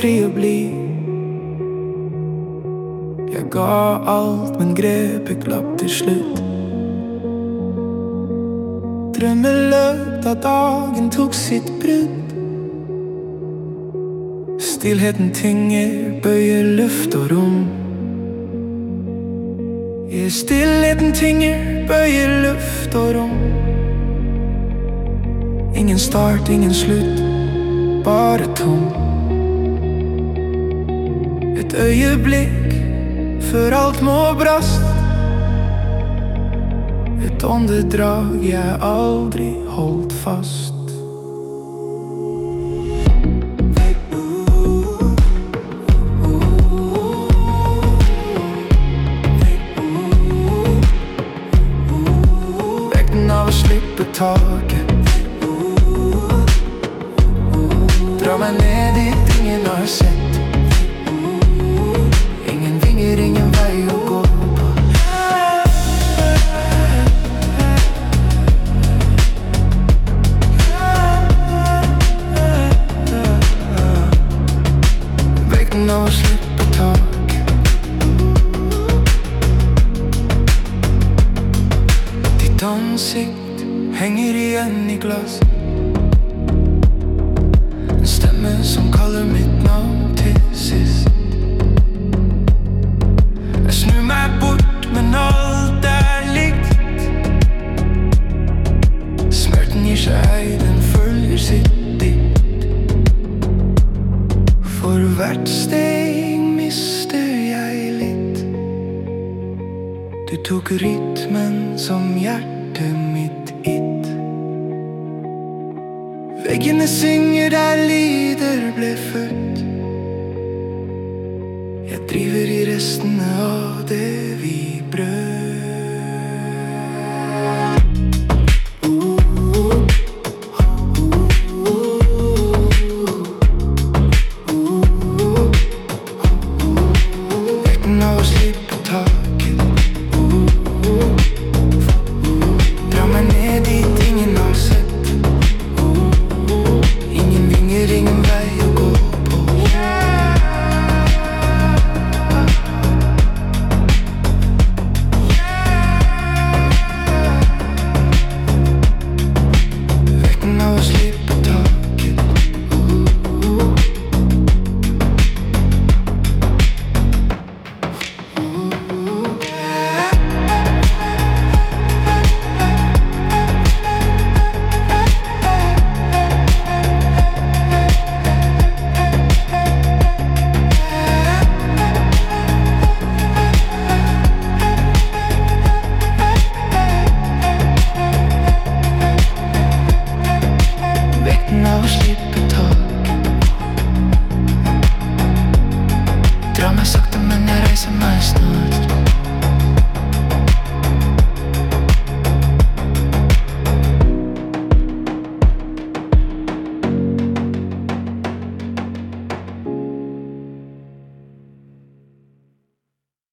aldri å bli. Jeg ga alt, men grepet glapp til slutt. Drømmeløp da dagen tok sitt brudd. Stillheten tynger, bøyer luft og rom. I stillheten tynger, bøyer luft og rom. Ingen start, ingen slutt, bare tom. Et øyeblikk før alt må brast. Et åndedrag jeg aldri holdt fast. Vekten av å slippe taket. Dra meg ned dit ingen har sett. Ingen vinger, ingen vei å gå på. Vekten av å slippe taket. Ditt ansikt henger igjen i glass. En stemme som kaller mitt navn til sist. Jeg snur meg bort, men alt er likt. Smerten gir seg, den følger sitt dikt. For hvert steg mister jeg litt. Du tok rytmen som hjertet mitt gitt. Veggene synger der lyder ble født. Jeg driver i restene av det vi brøt.